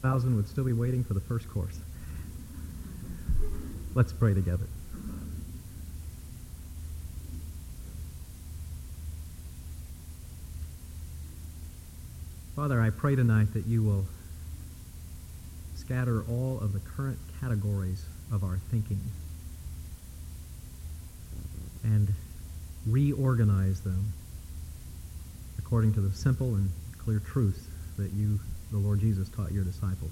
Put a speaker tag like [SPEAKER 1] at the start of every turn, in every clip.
[SPEAKER 1] 1,000 would still be waiting for the first course. Let's pray together. Father, I pray tonight that you will scatter all of the current categories of our thinking and reorganize them according to the simple and clear truth that you, the Lord Jesus, taught your disciples.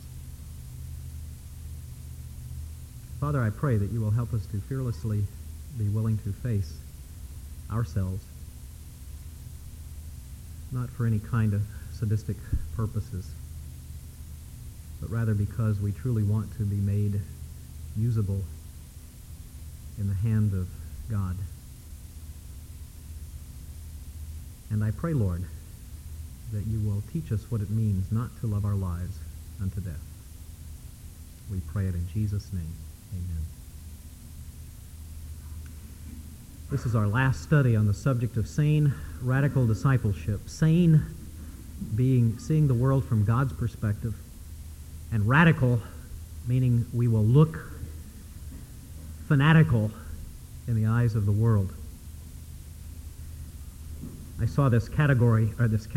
[SPEAKER 1] Father, I pray that you will help us to fearlessly be willing to face ourselves, not for any kind of sadistic purposes, but rather because we truly want to be made usable in the hand of God. And I pray, Lord, that you will teach us what it means not to love our lives unto death. We pray it in Jesus' name. Amen. This is our last study on the subject of sane, radical discipleship. Sane being seeing the world from God's perspective, and radical meaning we will look fanatical in the eyes of the world. I saw this cartoon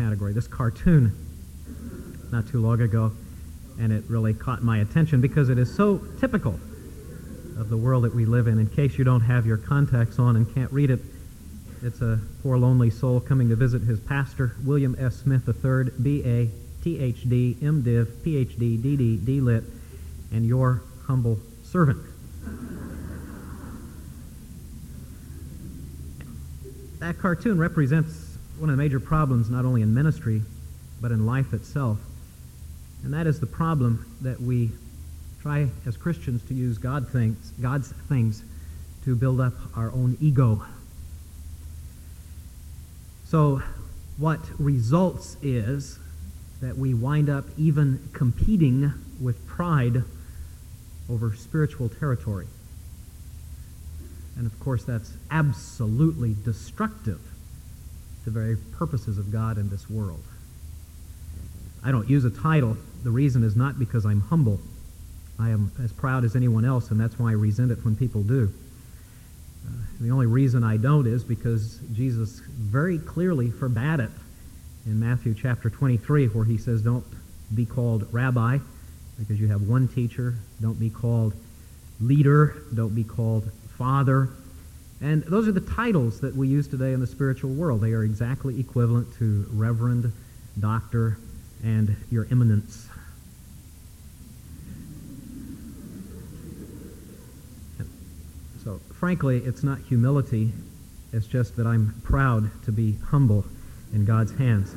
[SPEAKER 1] not too long ago, and it really caught my attention because it is so typical of the world that we live in. In case you don't have your contacts on and can't read it, it's a poor lonely soul coming to visit his pastor, William S. Smith III, B.A., Ph.D., M.Div., Ph.D., D.D., D.Lit, and your humble servant. That cartoon represents one of the major problems not only in ministry, but in life itself. And that is the problem that we try as Christians to use God's things to build up our own ego. So what results is that we wind up even competing with pride over spiritual territory. And of course that's absolutely destructive to the very purposes of God in this world. I don't use a title. The reason is not because I'm humble. I am as proud as anyone else, and that's why I resent it when people do. The only reason I don't is because Jesus very clearly forbade it in Matthew chapter 23, where he says, don't be called rabbi, because you have one teacher. Don't be called leader. Don't be called father. And those are the titles that we use today in the spiritual world. They are exactly equivalent to reverend, doctor, and your eminence. So, frankly, it's not humility. It's just that I'm proud to be humble in God's hands.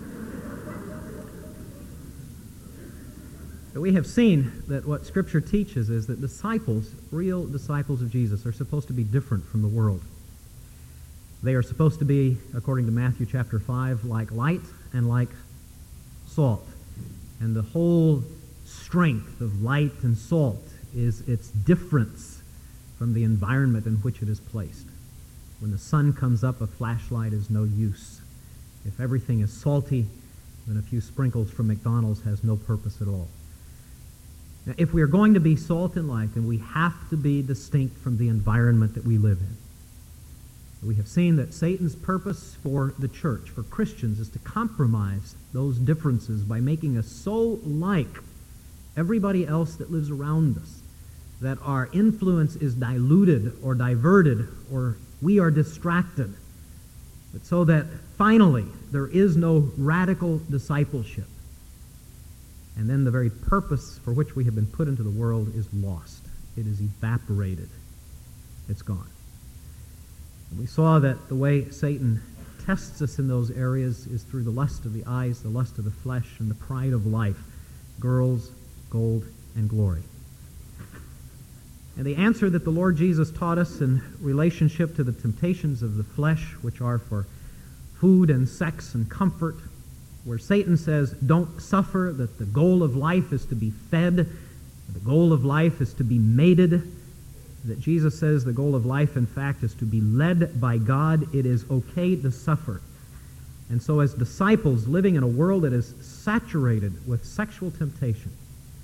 [SPEAKER 1] But we have seen that what Scripture teaches is that disciples, real disciples of Jesus, are supposed to be different from the world. They are supposed to be, according to Matthew chapter 5, like light and like salt. And the whole strength of light and salt is its difference from the environment in which it is placed. When the sun comes up, a flashlight is no use. If everything is salty, then a few sprinkles from McDonald's has no purpose at all. Now, if we are going to be salt and light, then we have to be distinct from the environment that we live in. We have seen that Satan's purpose for the church, for Christians, is to compromise those differences by making us so like everybody else that lives around us that our influence is diluted or diverted or we are distracted. But so that finally there is no radical discipleship. And then the very purpose for which we have been put into the world is lost. It is evaporated. It's gone. And we saw that the way Satan tests us in those areas is through the lust of the eyes, the lust of the flesh, and the pride of life. Girls, gold, and glory. And the answer that the Lord Jesus taught us in relationship to the temptations of the flesh, which are for food and sex and comfort, where Satan says, don't suffer, that the goal of life is to be fed, the goal of life is to be mated, that Jesus says the goal of life, in fact, is to be led by God. It is okay to suffer. And so as disciples living in a world that is saturated with sexual temptation,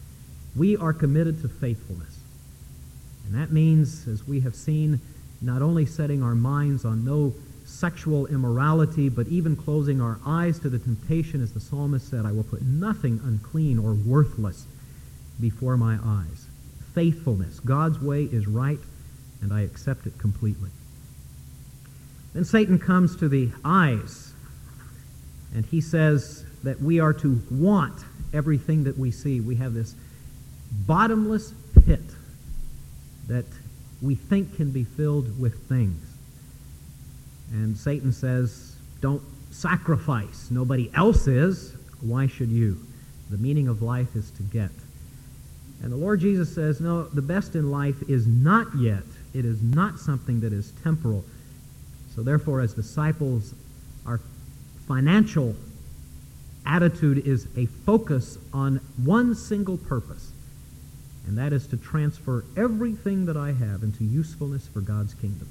[SPEAKER 1] We are committed to faithfulness. And that means, as we have seen, not only setting our minds on no sexual immorality, but even closing our eyes to the temptation, as the psalmist said, I will put nothing unclean or worthless before my eyes. Faithfulness. God's way is right, and I accept it completely. Then Satan comes to the eyes, and he says that we are to want everything that we see. We have this bottomless pit that we think can be filled with things. And Satan says, don't sacrifice. Nobody else is. Why should you? The meaning of life is to get. And the Lord Jesus says, no, the best in life is not yet. It is not something that is temporal. So therefore, as disciples, our financial attitude is a focus on one single purpose, and that is to transfer everything that I have into usefulness for God's kingdom.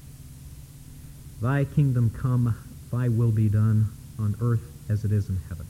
[SPEAKER 1] Thy kingdom come, thy will be done on earth as it is in heaven.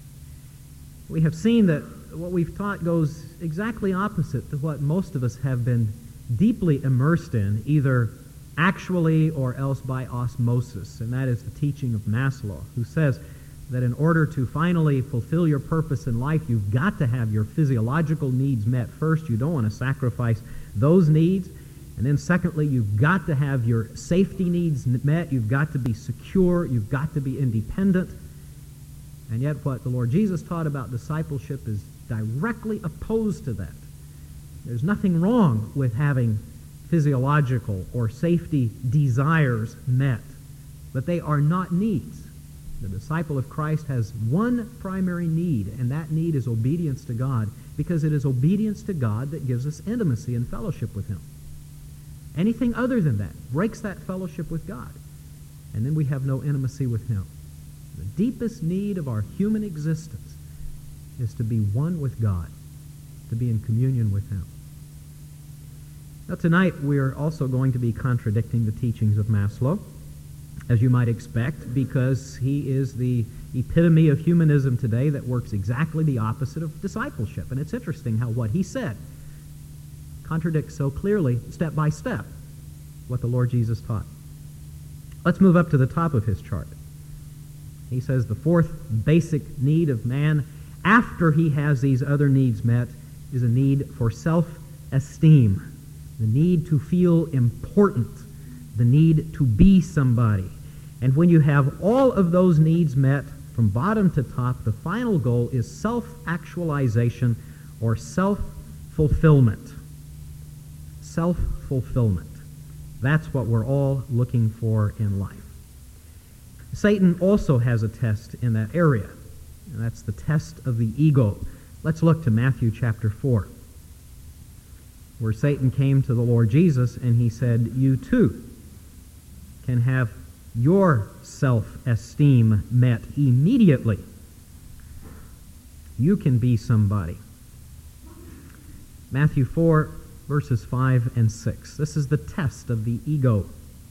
[SPEAKER 1] We have seen that what we've taught goes exactly opposite to what most of us have been deeply immersed in, either actually or else by osmosis, and that is the teaching of Maslow, who says that in order to finally fulfill your purpose in life, you've got to have your physiological needs met first. You don't want to sacrifice those needs. And then secondly, you've got to have your safety needs met. You've got to be secure. You've got to be independent. And yet what the Lord Jesus taught about discipleship is directly opposed to that. There's nothing wrong with having physiological or safety desires met, but they are not needs. The disciple of Christ has one primary need, and that need is obedience to God, because it is obedience to God that gives us intimacy and fellowship with Him. Anything other than that breaks that fellowship with God, and then we have no intimacy with Him. The deepest need of our human existence is to be one with God, to be in communion with Him. Now tonight we are also going to be contradicting the teachings of Maslow, as you might expect, because he is the epitome of humanism today that works exactly the opposite of discipleship. And it's interesting how what he said contradicts so clearly, step by step, what the Lord Jesus taught. Let's move up to the top of his chart. He says the fourth basic need of man, after he has these other needs met, is a need for self-esteem, the need to feel important, the need to be somebody. And when you have all of those needs met from bottom to top, the final goal is self-actualization or self-fulfillment. Self-fulfillment. That's what we're all looking for in life. Satan also has a test in that area, and that's the test of the ego. Let's look to Matthew chapter 4, where Satan came to the Lord Jesus and he said, you too can have your self-esteem met immediately. You can be somebody. Matthew 4, verses 5 and 6. This is the test of the ego.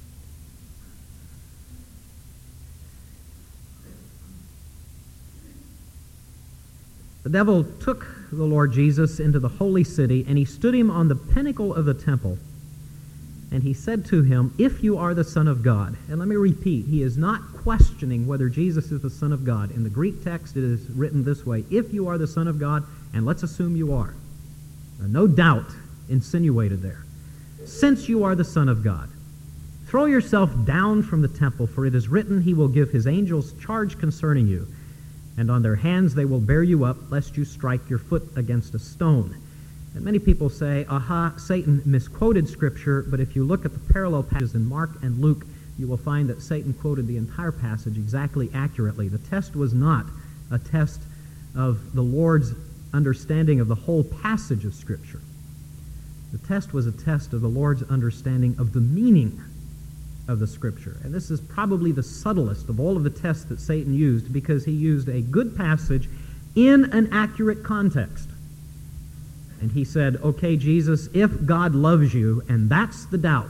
[SPEAKER 1] The devil took the Lord Jesus into the holy city, and he stood him on the pinnacle of the temple, and he said to him, if you are the Son of God. And let me repeat, he is not questioning whether Jesus is the Son of God. In the Greek text, it is written this way, if you are the Son of God, and let's assume you are. No doubt insinuated there. Since you are the Son of God, throw yourself down from the temple, for it is written, he will give his angels charge concerning you, and on their hands they will bear you up, lest you strike your foot against a stone. And many people say, aha, Satan misquoted Scripture, but if you look at the parallel passages in Mark and Luke, you will find that Satan quoted the entire passage exactly accurately. The test was not a test of the Lord's understanding of the whole passage of Scripture. The test was a test of the Lord's understanding of the meaning of the Scripture. And this is probably the subtlest of all of the tests that Satan used, because he used a good passage in an accurate context. And he said, okay, Jesus, if God loves you, and that's the doubt,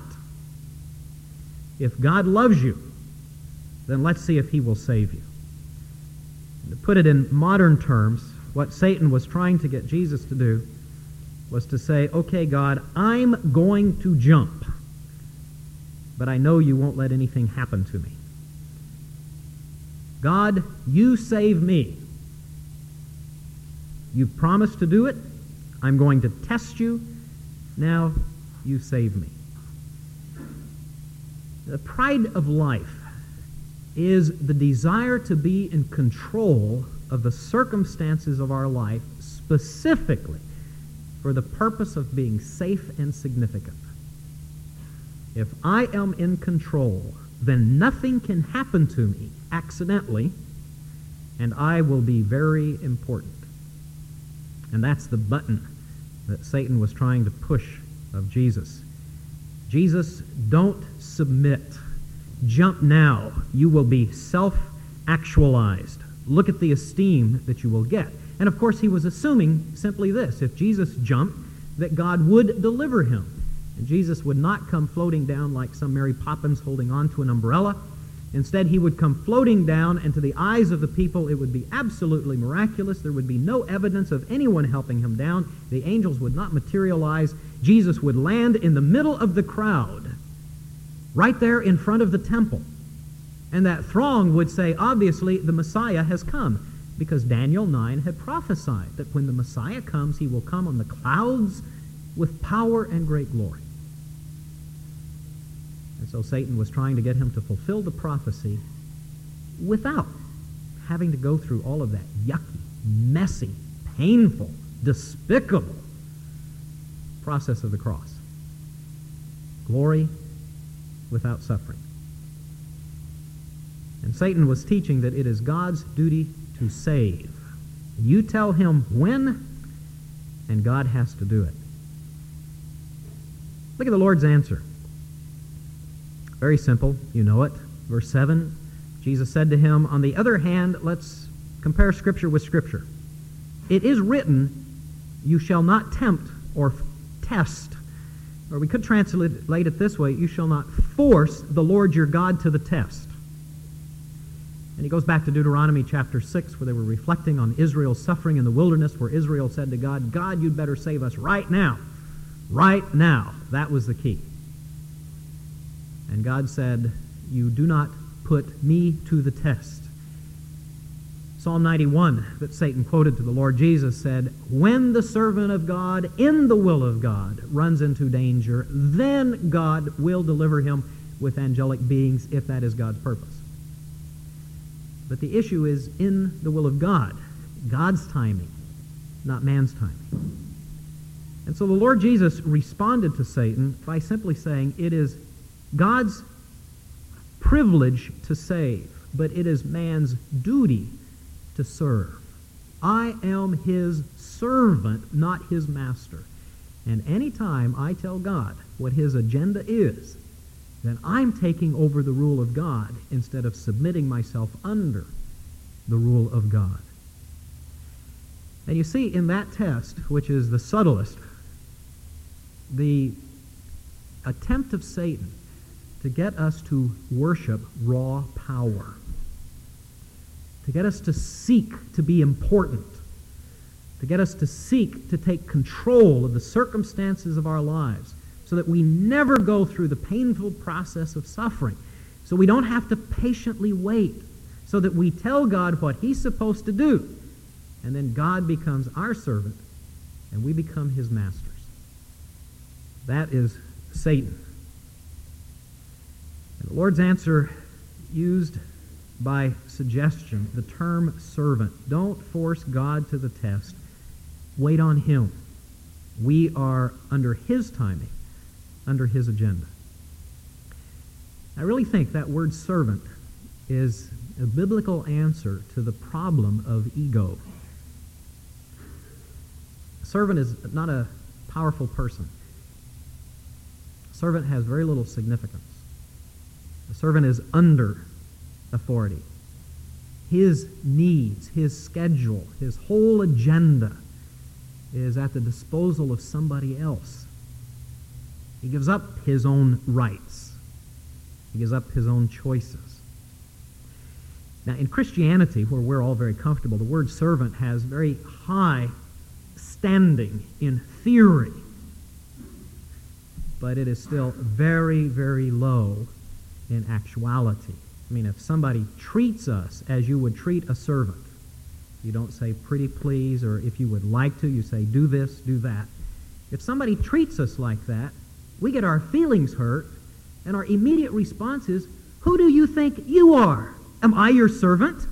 [SPEAKER 1] if God loves you, then let's see if he will save you. And to put it in modern terms, what Satan was trying to get Jesus to do was to say, okay, God, I'm going to jump, but I know you won't let anything happen to me. God, you save me. You've promised to do it. I'm going to test you. Now you save me. The pride of life is the desire to be in control of the circumstances of our life, specifically for the purpose of being safe and significant. If I am in control, then nothing can happen to me accidentally, and I will be very important. And that's the button that Satan was trying to push of Jesus. Jesus, don't submit. Jump now. You will be self-actualized. Look at the esteem that you will get. And of course, he was assuming simply this: if Jesus jumped, that God would deliver him. And Jesus would not come floating down like some Mary Poppins holding on to an umbrella. Instead, he would come floating down, and to the eyes of the people, it would be absolutely miraculous. There would be no evidence of anyone helping him down. The angels would not materialize. Jesus would land in the middle of the crowd, right there in front of the temple. And that throng would say, obviously, the Messiah has come, because Daniel 9 had prophesied that when the Messiah comes, he will come on the clouds with power and great glory. And so Satan was trying to get him to fulfill the prophecy without having to go through all of that yucky, messy, painful, despicable process of the cross. Glory without suffering. And Satan was teaching that it is God's duty to save. You tell him when, and God has to do it. Look at the Lord's answer. Very simple. You know it. Verse 7, Jesus said to him, on the other hand, let's compare Scripture with Scripture. It is written, you shall not tempt or test. Or we could translate it this way, you shall not force the Lord your God to the test. And he goes back to Deuteronomy chapter 6, where they were reflecting on Israel's suffering in the wilderness, where Israel said to God, God, you'd better save us right now. Right now. That was the key. And God said, you do not put me to the test. Psalm 91 that Satan quoted to the Lord Jesus said, when the servant of God in the will of God runs into danger, then God will deliver him with angelic beings, if that is God's purpose. But the issue is in the will of God, God's timing, not man's timing. And so the Lord Jesus responded to Satan by simply saying, it is God's privilege to save, but it is man's duty to serve. I am his servant, not his master. And any time I tell God what his agenda is, then I'm taking over the rule of God instead of submitting myself under the rule of God. And you see, in that test, which is the subtlest, the attempt of Satan to get us to worship raw power, to get us to seek to be important, to get us to seek to take control of the circumstances of our lives so that we never go through the painful process of suffering, so we don't have to patiently wait, so that we tell God what he's supposed to do, and then God becomes our servant and we become his masters. That is Satan. And the Lord's answer used by suggestion, the term servant. Don't force God to the test. Wait on him. We are under his timing, under his agenda. I really think that word servant is a biblical answer to the problem of ego. A servant is not a powerful person. A servant has very little significance. A servant is under authority. His needs, his schedule, his whole agenda is at the disposal of somebody else. He gives up his own rights. He gives up his own choices. Now, in Christianity, where we're all very comfortable, the word servant has very high standing in theory, but it is still very, very low in actuality. I mean, if somebody treats us as you would treat a servant, you don't say pretty please, or if you would like to, you say do this, do that. If somebody treats us like that, we get our feelings hurt, and our immediate response is, who do you think you are? Am I your servant?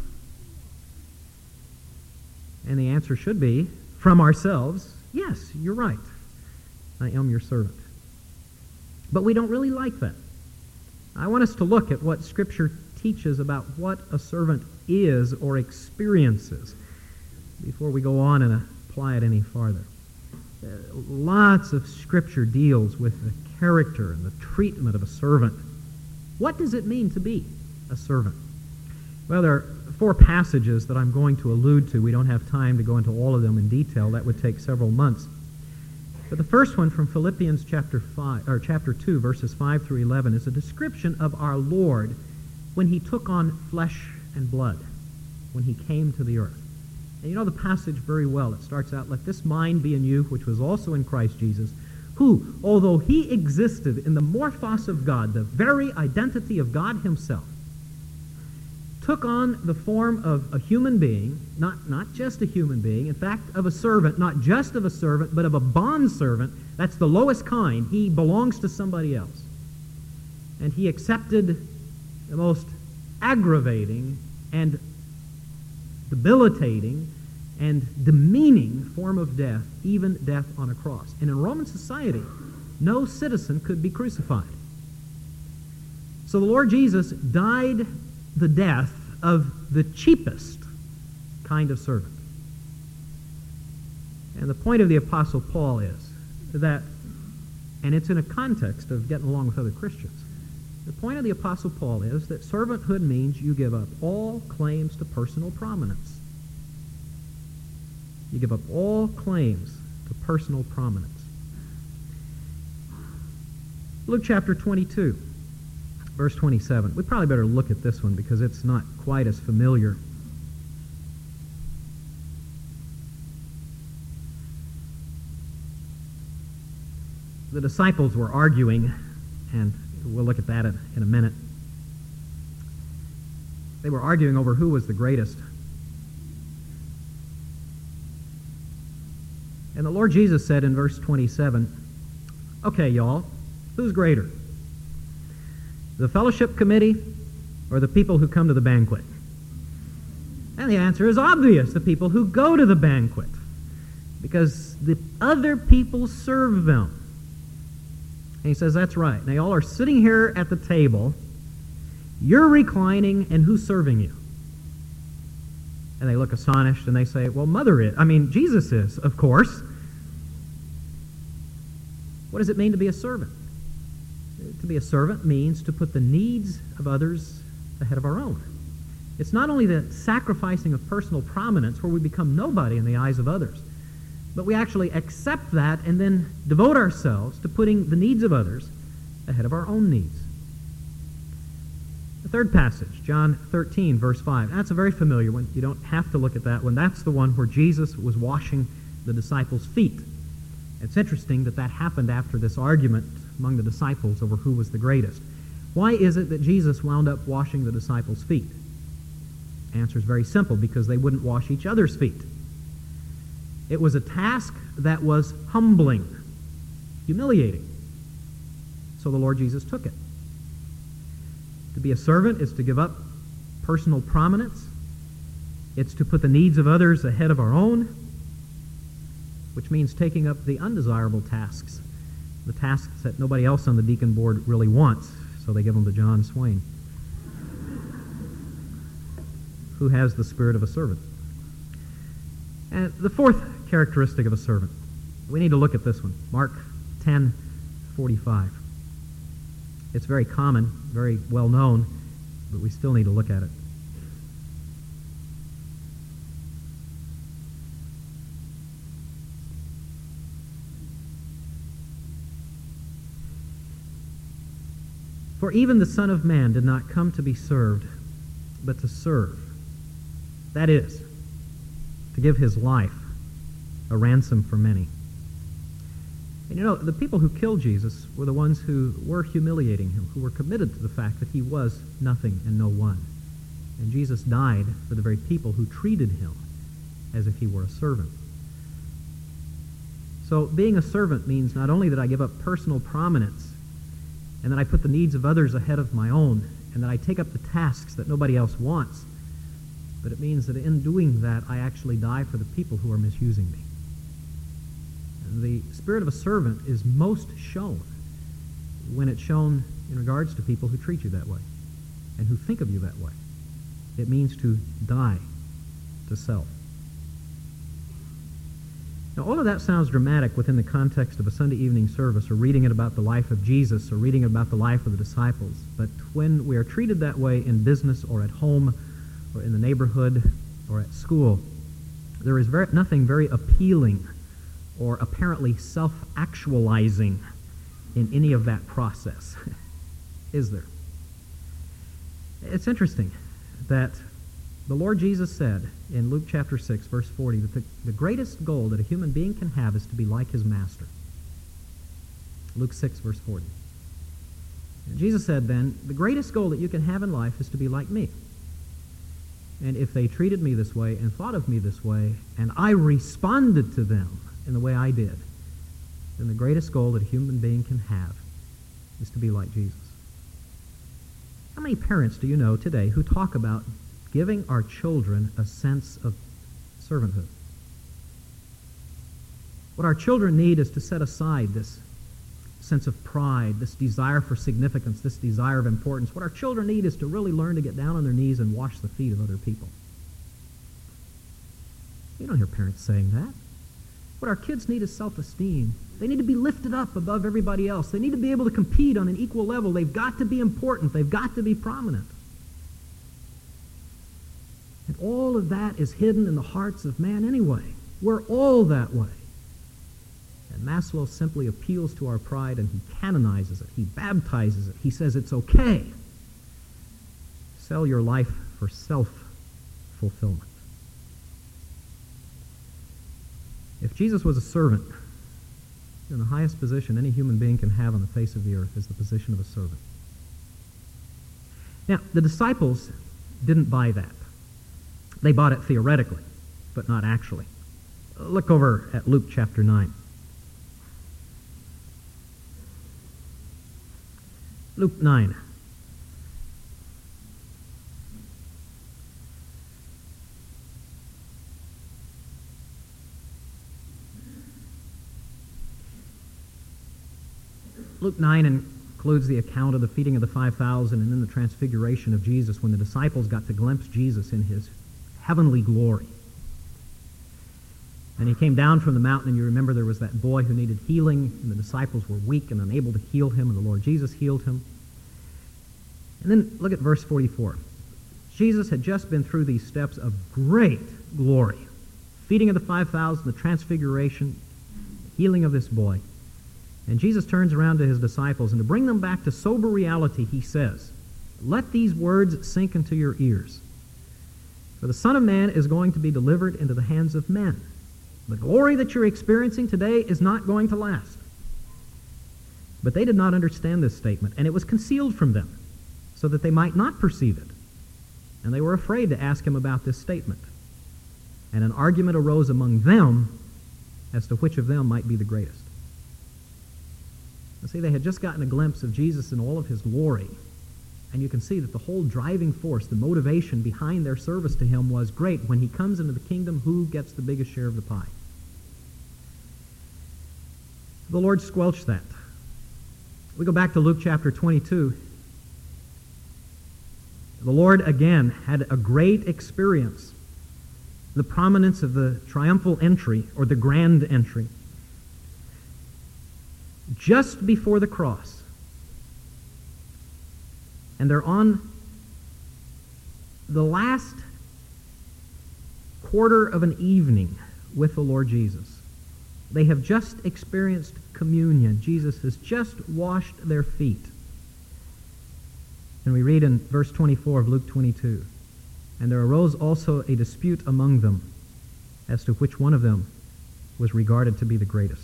[SPEAKER 1] And the answer should be, from ourselves, yes, you're right. I am your servant. But we don't really like that. I want us to look at what Scripture teaches about what a servant is or experiences before we go on and apply it any farther. Lots of Scripture deals with the character and the treatment of a servant. What does it mean to be a servant? Well, there are 4 passages that I'm going to allude to. We don't have time to go into all of them in detail. That would take several months. But the first one from Philippians chapter 2, verses 5 through 11, is a description of our Lord when he took on flesh and blood, when he came to the earth. And you know the passage very well. It starts out, "Let this mind be in you, which was also in Christ Jesus, who, although he existed in the morphos of God, the very identity of God himself, took on the form of a human being, not just a human being, in fact, of a servant, not just of a servant, but of a bondservant. That's the lowest kind. He belongs to somebody else. And he accepted the most aggravating and debilitating and demeaning form of death, even death on a cross. And in Roman society, no citizen could be crucified. So the Lord Jesus died the death of the cheapest kind of servant. And the point of the Apostle Paul is that, and it's in a context of getting along with other Christians, the point of the Apostle Paul is that servanthood means you give up all claims to personal prominence. You give up all claims to personal prominence. Luke chapter 22, verse 27. We probably better look at this one because it's not quite as familiar. The disciples were arguing, and we'll look at that in a minute. They were arguing over who was the greatest. And the Lord Jesus said in verse 27, "Okay, y'all, who's greater? The fellowship committee or the people who come to the banquet?" And the answer is obvious, the people who go to the banquet, because the other people serve them. And he says, that's right. Now, y'all are sitting here at the table, you're reclining, and who's serving you? And they look astonished, and they say, well, Jesus is, of course. What does it mean to be a servant? To be a servant means to put the needs of others ahead of our own. It's not only the sacrificing of personal prominence where we become nobody in the eyes of others, but we actually accept that and then devote ourselves to putting the needs of others ahead of our own needs. The third passage, John 13, verse 5. That's a very familiar one. You don't have to look at that one. That's the one where Jesus was washing the disciples' feet. It's interesting that that happened after this argument among the disciples over who was the greatest. Why is it that Jesus wound up washing the disciples' feet? The answer is very simple, because they wouldn't wash each other's feet. It was a task that was humbling, humiliating. So the Lord Jesus took it. To be a servant is to give up personal prominence. It's to put the needs of others ahead of our own, which means taking up the undesirable tasks, the tasks that nobody else on the deacon board really wants, so they give them to John Swain, who has the spirit of a servant. And the fourth characteristic of a servant, we need to look at this one, Mark 10:45. It's very common, very well known, but we still need to look at it. For even the Son of Man did not come to be served, but to serve. That is, to give his life a ransom for many. And you know, the people who killed Jesus were the ones who were humiliating him, who were committed to the fact that he was nothing and no one. And Jesus died for the very people who treated him as if he were a servant. So being a servant means not only that I give up personal prominence and that I put the needs of others ahead of my own and that I take up the tasks that nobody else wants, but it means that in doing that I actually die for the people who are misusing me. And the spirit of a servant is most shown when it's shown in regards to people who treat you that way and who think of you that way. It means to die to self. Now, all of that sounds dramatic within the context of a Sunday evening service or reading it about the life of Jesus or reading about the life of the disciples. But when we are treated that way in business or at home or in the neighborhood or at school, there is nothing very appealing or apparently self-actualizing in any of that process, is there? It's interesting that the Lord Jesus said in Luke chapter 6, verse 40, that the greatest goal that a human being can have is to be like his master. Luke 6, verse 40. And Jesus said then, the greatest goal that you can have in life is to be like me. And if they treated me this way and thought of me this way, and I responded to them in the way I did, then the greatest goal that a human being can have is to be like Jesus. How many parents do you know today who talk about giving our children a sense of servanthood? What our children need is to set aside this sense of pride, this desire for significance, this desire of importance. What our children need is to really learn to get down on their knees and wash the feet of other people. You don't hear parents saying that. What our kids need is self-esteem. They need to be lifted up above everybody else. They need to be able to compete on an equal level. They've got to be important. They've got to be prominent. And all of that is hidden in the hearts of man anyway. We're all that way. And Maslow simply appeals to our pride and he canonizes it. He baptizes it. He says it's okay. Sell your life for self-fulfillment. If Jesus was a servant, then the highest position any human being can have on the face of the earth is the position of a servant. Now, the disciples didn't buy that. They bought it theoretically, but not actually. Look over at Luke chapter 9. Luke 9. Luke 9 includes the account of the feeding of the 5,000 and then the transfiguration of Jesus when the disciples got to glimpse Jesus in his heavenly glory. And he came down from the mountain, and you remember there was that boy who needed healing, and the disciples were weak and unable to heal him, and the Lord Jesus healed him. And then look at verse 44. Jesus had just been through these steps of great glory. Feeding of the 5,000, the transfiguration, healing of this boy. And Jesus turns around to his disciples, and to bring them back to sober reality, he says, "Let these words sink into your ears. For the Son of Man is going to be delivered into the hands of men. The glory that you're experiencing today is not going to last." But they did not understand this statement, and it was concealed from them, so that they might not perceive it. And they were afraid to ask him about this statement. And an argument arose among them as to which of them might be the greatest. You see, they had just gotten a glimpse of Jesus in all of his glory. And you can see that the whole driving force, the motivation behind their service to him was, great, when he comes into the kingdom, who gets the biggest share of the pie? The Lord squelched that. We go back to Luke chapter 22. The Lord again had a great experience. The prominence of the triumphal entry, or the grand entry. Just before the cross. And they're on the last quarter of an evening with the Lord Jesus. They have just experienced communion. Jesus has just washed their feet. And we read in verse 24 of Luke 22, "And there arose also a dispute among them as to which one of them was regarded to be the greatest.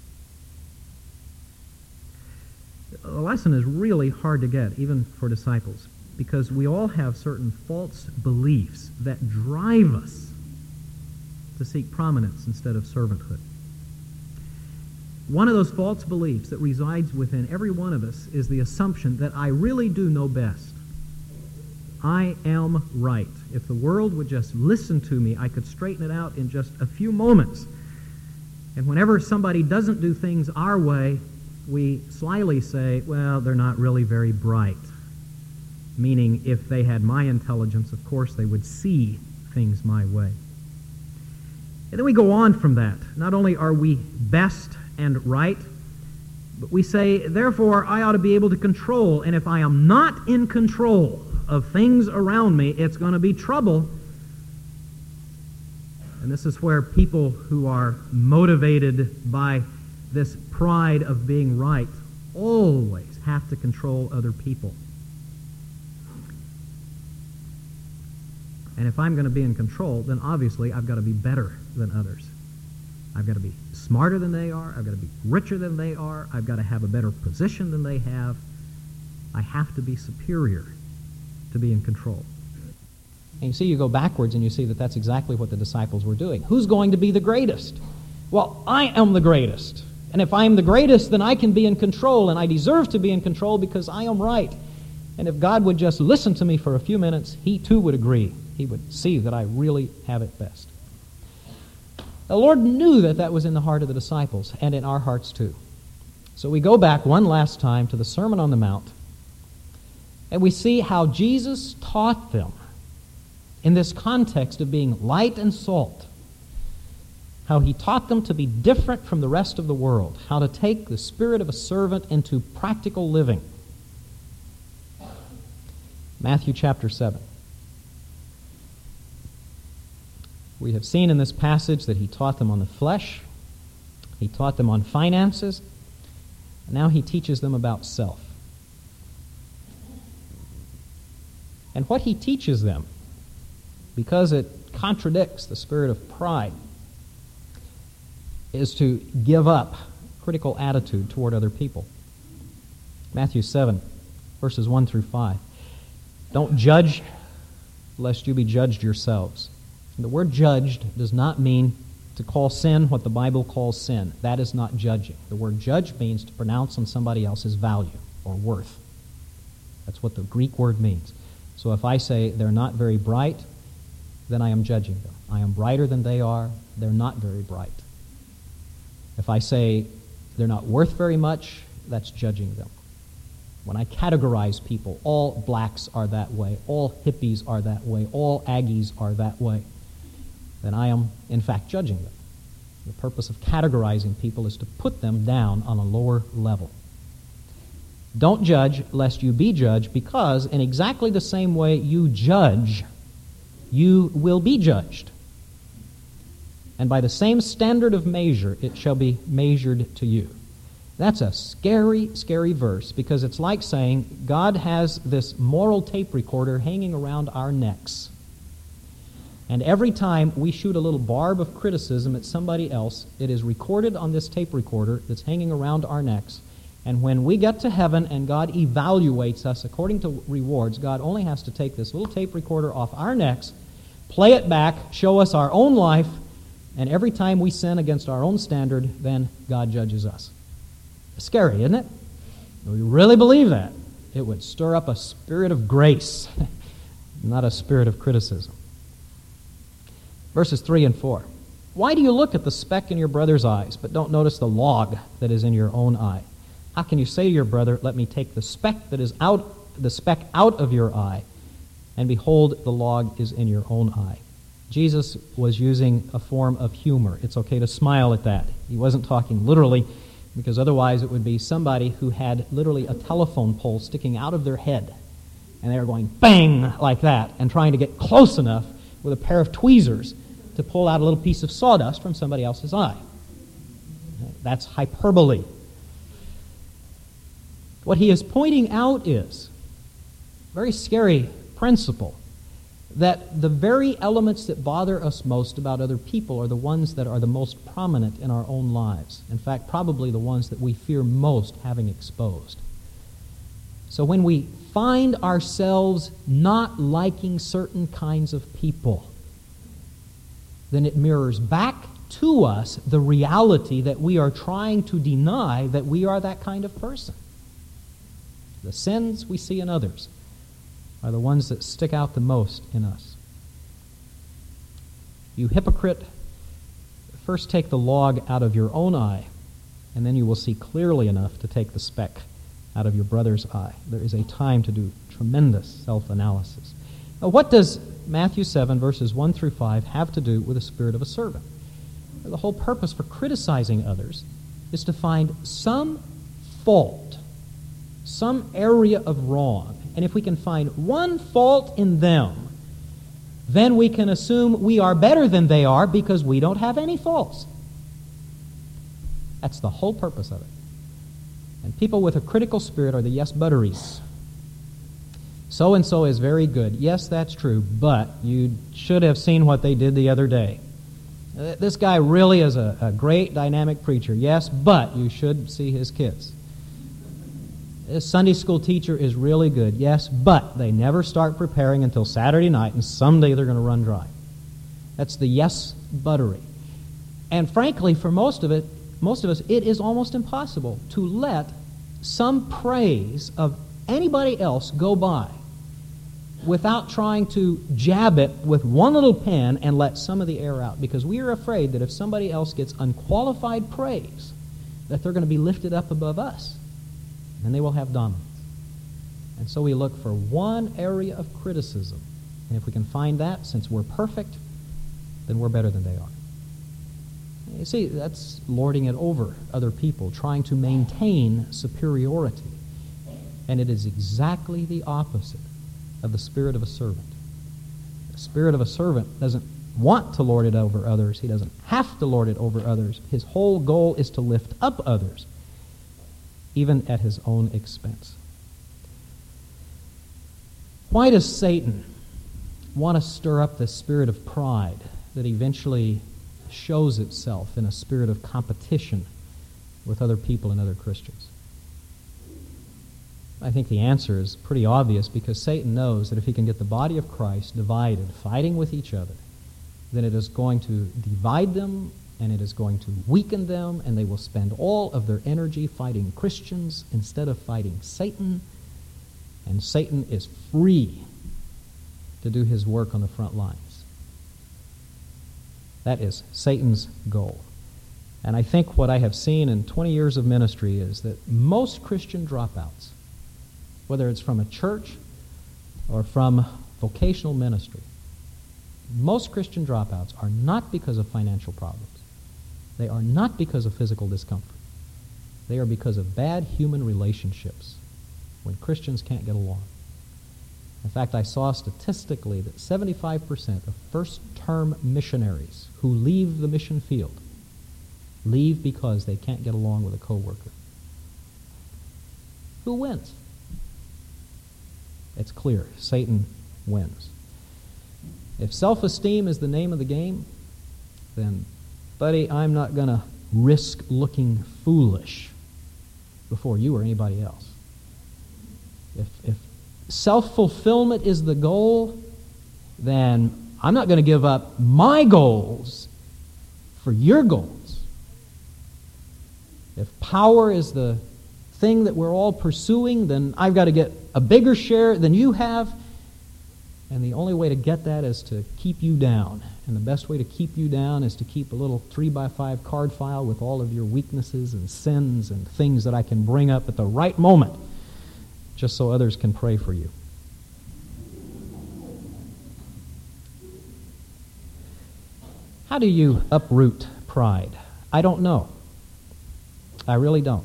[SPEAKER 1] The lesson is really hard to get, even for disciples, because we all have certain false beliefs that drive us to seek prominence instead of servanthood. One of those false beliefs that resides within every one of us is the assumption that I really do know best. I am right. If the world would just listen to me, I could straighten it out in just a few moments. And whenever somebody doesn't do things our way, we slyly say, well, they're not really very bright. Meaning, if they had my intelligence, of course they would see things my way. And then we go on from that. Not only are we best and right, but we say, therefore, I ought to be able to control. And if I am not in control of things around me, it's going to be trouble. And this is where people who are motivated by this pride of being right always have to control other people. And if I'm going to be in control, then obviously I've got to be better than others. I've got to be smarter than they are. I've got to be richer than they are. I've got to have a better position than they have. I have to be superior to be in control. And you see, you go backwards and you see that that's exactly what the disciples were doing. Who's going to be the greatest? Well, I am the greatest. And if I am the greatest, then I can be in control, and I deserve to be in control because I am right. And if God would just listen to me for a few minutes, He too would agree. He would see that I really have it best. The Lord knew that that was in the heart of the disciples and in our hearts too. So we go back one last time to the Sermon on the Mount, and we see how Jesus taught them in this context of being light and salt, how He taught them to be different from the rest of the world, how to take the spirit of a servant into practical living. Matthew chapter 7. We have seen in this passage that He taught them on the flesh, He taught them on finances, and now He teaches them about self. And what He teaches them, because it contradicts the spirit of pride, is to give up critical attitude toward other people. Matthew 7, verses 1 through 5. Don't judge, lest you be judged yourselves. The word judged does not mean to call sin what the Bible calls sin. That is not judging. The word judge means to pronounce on somebody else's value or worth. That's what the Greek word means. So if I say they're not very bright, then I am judging them. I am brighter than they are. They're not very bright. If I say they're not worth very much, that's judging them. When I categorize people, all blacks are that way, all hippies are that way, all Aggies are that way, then I am, in fact, judging them. The purpose of categorizing people is to put them down on a lower level. Don't judge lest you be judged, because in exactly the same way you judge, you will be judged. And by the same standard of measure, it shall be measured to you. That's a scary, scary verse, because it's like saying God has this moral tape recorder hanging around our necks. And every time we shoot a little barb of criticism at somebody else, it is recorded on this tape recorder that's hanging around our necks. And when we get to heaven and God evaluates us according to rewards, God only has to take this little tape recorder off our necks, play it back, show us our own life, and every time we sin against our own standard, then God judges us. Scary, isn't it? If we really believe that, it would stir up a spirit of grace, not a spirit of criticism. Verses 3 and 4. Why do you look at the speck in your brother's eyes, but don't notice the log that is in your own eye? How can you say to your brother, let me take the speck out of your eye, and behold, the log is in your own eye? Jesus was using a form of humor. It's okay to smile at that. He wasn't talking literally, because otherwise it would be somebody who had literally a telephone pole sticking out of their head, and they were going bang like that, and trying to get close enough with a pair of tweezers to pull out a little piece of sawdust from somebody else's eye. That's hyperbole. What he is pointing out is a very scary principle, that the very elements that bother us most about other people are the ones that are the most prominent in our own lives. In fact, probably the ones that we fear most having exposed. So when we find ourselves not liking certain kinds of people, then it mirrors back to us the reality that we are trying to deny that we are that kind of person. The sins we see in others are the ones that stick out the most in us. You hypocrite, first take the log out of your own eye, and then you will see clearly enough to take the speck out of your brother's eye. There is a time to do tremendous self-analysis. Now, what does Matthew 7, verses 1 through 5 have to do with the spirit of a servant? The whole purpose for criticizing others is to find some fault, some area of wrong. And if we can find one fault in them, then we can assume we are better than they are because we don't have any faults. That's the whole purpose of it. And people with a critical spirit are the yes-butteries. So-and-so is very good. Yes, that's true, but you should have seen what they did the other day. This guy really is a great dynamic preacher. Yes, but you should see his kids. This Sunday school teacher is really good. Yes, but they never start preparing until Saturday night, and someday they're going to run dry. That's the yes-buttery. And frankly, for most of us, it is almost impossible to let some praise of anybody else go by without trying to jab it with one little pen and let some of the air out, because we are afraid that if somebody else gets unqualified praise, that they're going to be lifted up above us, and they will have dominance. And so we look for one area of criticism, and if we can find that, since we're perfect, then we're better than they are. You see, that's lording it over other people, trying to maintain superiority. And it is exactly the opposite of the spirit of a servant. The spirit of a servant doesn't want to lord it over others. He doesn't have to lord it over others. His whole goal is to lift up others, even at his own expense. Why does Satan want to stir up this spirit of pride that eventually shows itself in a spirit of competition with other people and other Christians? I think the answer is pretty obvious, because Satan knows that if he can get the body of Christ divided, fighting with each other, then it is going to divide them, and it is going to weaken them, and they will spend all of their energy fighting Christians instead of fighting Satan, and Satan is free to do his work on the front lines. That is Satan's goal. And I think what I have seen in 20 years of ministry is that most Christian dropouts, whether it's from a church or from vocational ministry, most Christian dropouts are not because of financial problems. They are not because of physical discomfort. They are because of bad human relationships when Christians can't get along. In fact, I saw statistically that 75% of first-term missionaries who leave the mission field leave because they can't get along with a coworker. Who wins? It's clear. Satan wins. If self-esteem is the name of the game, then, buddy, I'm not going to risk looking foolish before you or anybody else. If self-fulfillment is the goal, then I'm not going to give up my goals for your goals. If power is the thing that we're all pursuing, then I've got to get a bigger share than you have. And the only way to get that is to keep you down. And the best way to keep you down is to keep a little 3x5 card file with all of your weaknesses and sins and things that I can bring up at the right moment, just so others can pray for you. How do you uproot pride? I don't know. I really don't.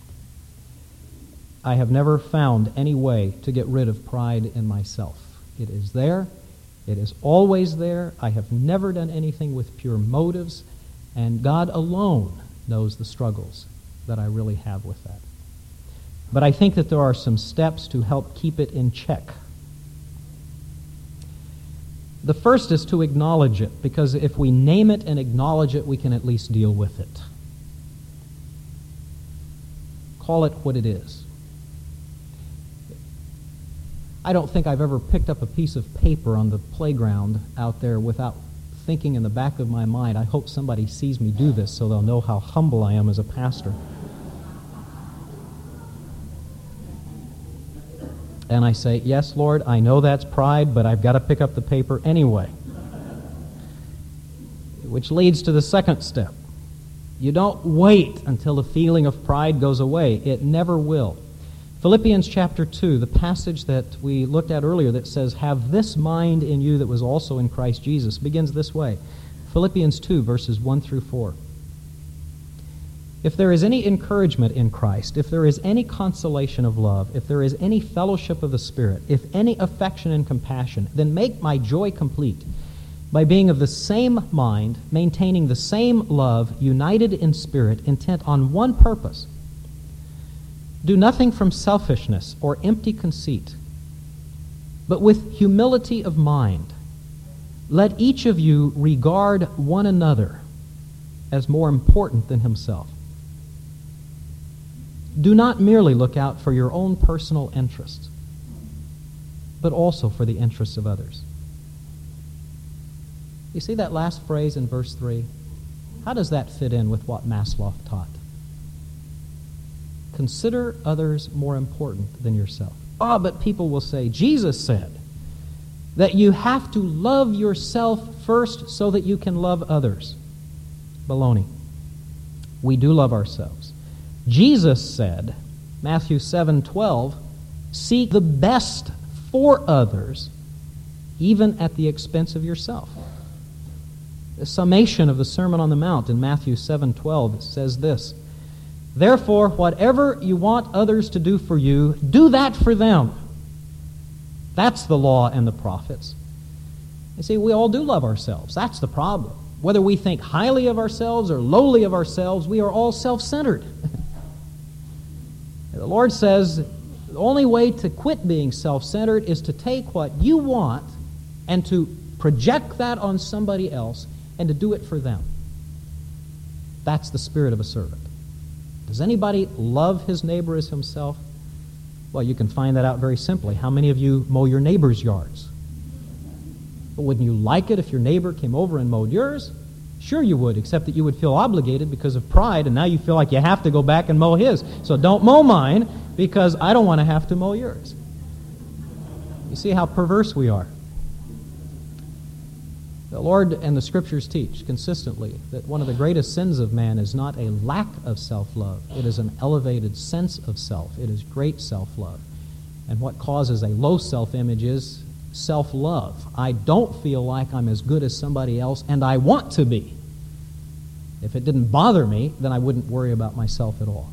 [SPEAKER 1] I have never found any way to get rid of pride in myself. It is there. It is always there. I have never done anything with pure motives, and God alone knows the struggles that I really have with that. But I think that there are some steps to help keep it in check. The first is to acknowledge it, because if we name it and acknowledge it, we can at least deal with it. Call it what it is. I don't think I've ever picked up a piece of paper on the playground out there without thinking in the back of my mind, I hope somebody sees me do this so they'll know how humble I am as a pastor. And I say, yes, Lord, I know that's pride, but I've got to pick up the paper anyway. Which leads to the second step. You don't wait until the feeling of pride goes away. It never will. Philippians chapter 2, the passage that we looked at earlier that says, have this mind in you that was also in Christ Jesus, begins this way. Philippians 2, verses 1 through 4. If there is any encouragement in Christ, if there is any consolation of love, if there is any fellowship of the Spirit, if any affection and compassion, then make my joy complete by being of the same mind, maintaining the same love, united in spirit, intent on one purpose. Do nothing from selfishness or empty conceit, but with humility of mind, let each of you regard one another as more important than himself. Do not merely look out for your own personal interests, but also for the interests of others. You see that last phrase in verse 3? How does that fit in with what Maslow taught? Consider others more important than yourself. Ah, but people will say, Jesus said that you have to love yourself first so that you can love others. Baloney. We do love ourselves. Jesus said, Matthew 7:12, seek the best for others, even at the expense of yourself. The summation of the Sermon on the Mount in Matthew 7:12 says this, therefore, whatever you want others to do for you, do that for them. That's the law and the prophets. You see, we all do love ourselves. That's the problem. Whether we think highly of ourselves or lowly of ourselves, we are all self-centered. The Lord says the only way to quit being self-centered is to take what you want and to project that on somebody else and to do it for them. That's the spirit of a servant. Does anybody love his neighbor as himself? Well, you can find that out very simply. How many of you mow your neighbor's yards? But wouldn't you like it if your neighbor came over and mowed yours? Sure you would, except that you would feel obligated because of pride, and now you feel like you have to go back and mow his. So don't mow mine, because I don't want to have to mow yours. You see how perverse we are. The Lord and the Scriptures teach consistently that one of the greatest sins of man is not a lack of self-love. It is an elevated sense of self. It is great self-love. And what causes a low self-image is self-love. I don't feel like I'm as good as somebody else, and I want to be. If it didn't bother me, then I wouldn't worry about myself at all.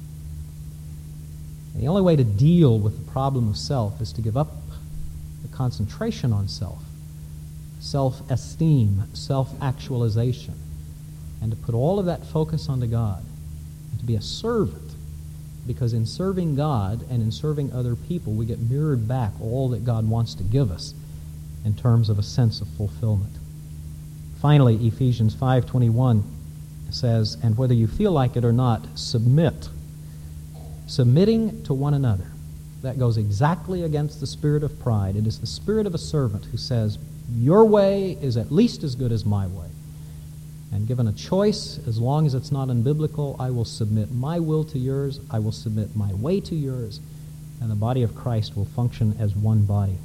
[SPEAKER 1] And the only way to deal with the problem of self is to give up the concentration on self, self-esteem, self-actualization, and to put all of that focus onto God, and to be a servant. Because in serving God and in serving other people, we get mirrored back all that God wants to give us in terms of a sense of fulfillment. Finally, Ephesians 5:21 says, and whether you feel like it or not, submit. Submitting to one another. That goes exactly against the spirit of pride. It is the spirit of a servant who says, your way is at least as good as my way. And given a choice, as long as it's not unbiblical, I will submit my will to yours, I will submit my way to yours, and the body of Christ will function as one body.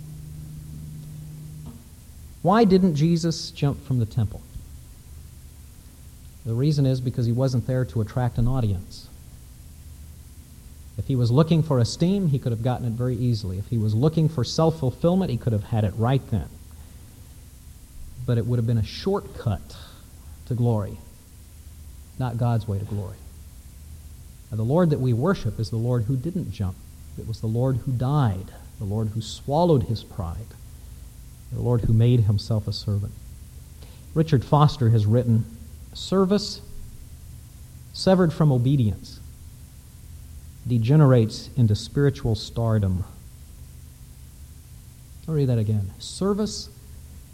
[SPEAKER 1] Why didn't Jesus jump from the temple? The reason is because he wasn't there to attract an audience. If he was looking for esteem, he could have gotten it very easily. If he was looking for self-fulfillment, he could have had it right then. But it would have been a shortcut to glory, not God's way to glory. Now, the Lord that we worship is the Lord who didn't jump. It was the Lord who died, the Lord who swallowed his pride, the Lord who made himself a servant. Richard Foster has written, service severed from obedience degenerates into spiritual stardom. I'll read that again. Service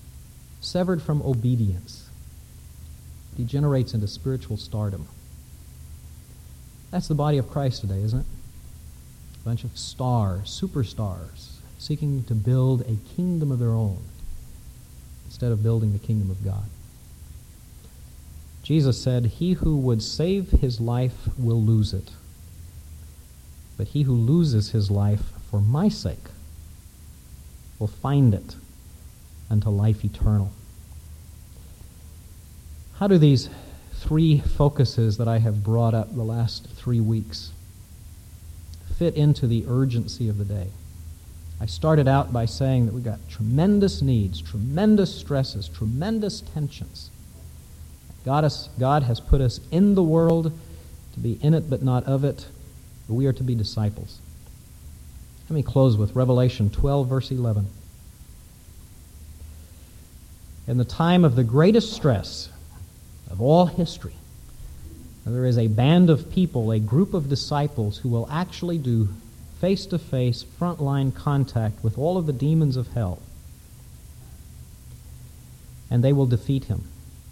[SPEAKER 1] severed from obedience, degenerates into spiritual stardom. That's the body of Christ today, isn't it? A bunch of stars, superstars, seeking to build a kingdom of their own instead of building the kingdom of God. Jesus said, "He who would save his life will lose it, but he who loses his life for my sake will find it unto life eternal." How do these three focuses that I have brought up the last 3 weeks fit into the urgency of the day? I started out by saying that we've got tremendous needs, tremendous stresses, tremendous tensions. God has put us in the world to be in it but not of it. But we are to be disciples. Let me close with Revelation 12, verse 11. In the time of the greatest stress of all history, there is a band of people, a group of disciples who will actually do face-to-face, frontline contact with all of the demons of hell. And they will defeat him.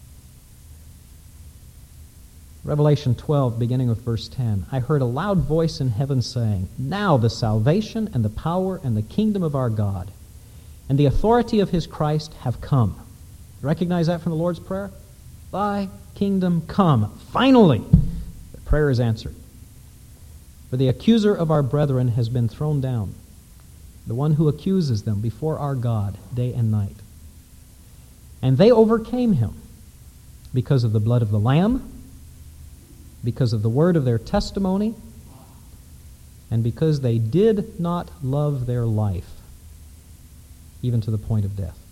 [SPEAKER 1] Revelation 12, beginning with verse 10. I heard a loud voice in heaven saying, "Now the salvation and the power and the kingdom of our God and the authority of his Christ have come." Recognize that from the Lord's Prayer? Thy kingdom come. Finally, the prayer is answered. For the accuser of our brethren has been thrown down, the one who accuses them before our God day and night. And they overcame him because of the blood of the Lamb, because of the word of their testimony, and because they did not love their life, even to the point of death.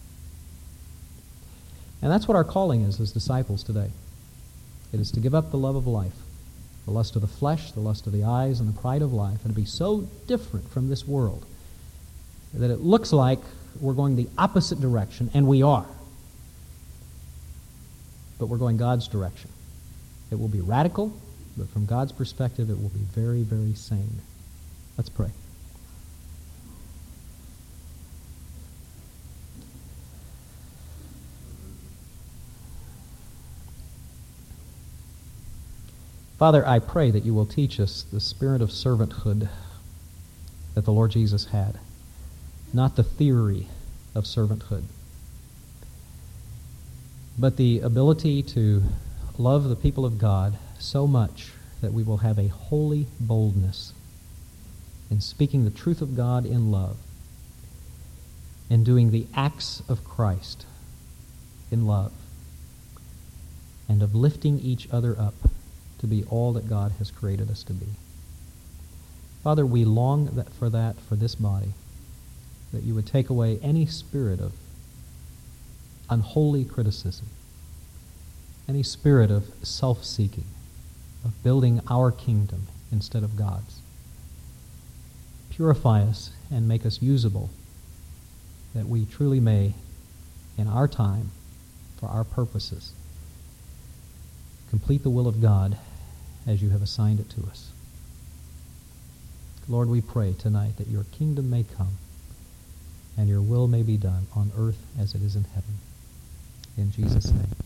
[SPEAKER 1] And that's what our calling is as disciples today. It is to give up the love of life, the lust of the flesh, the lust of the eyes, and the pride of life, and to be so different from this world that it looks like we're going the opposite direction, and we are. But we're going God's direction. It will be radical, but from God's perspective, it will be very, very sane. Let's pray. Father, I pray that you will teach us the spirit of servanthood that the Lord Jesus had, not the theory of servanthood, but the ability to love the people of God so much that we will have a holy boldness in speaking the truth of God in love, in doing the acts of Christ in love, and of lifting each other up to be all that God has created us to be. Father, we long for that for this body, that you would take away any spirit of unholy criticism, any spirit of self-seeking, of building our kingdom instead of God's. Purify us and make us usable, that we truly may, in our time, for our purposes, complete the will of God as you have assigned it to us. Lord, we pray tonight that your kingdom may come and your will may be done on earth as it is in heaven. In Jesus' name.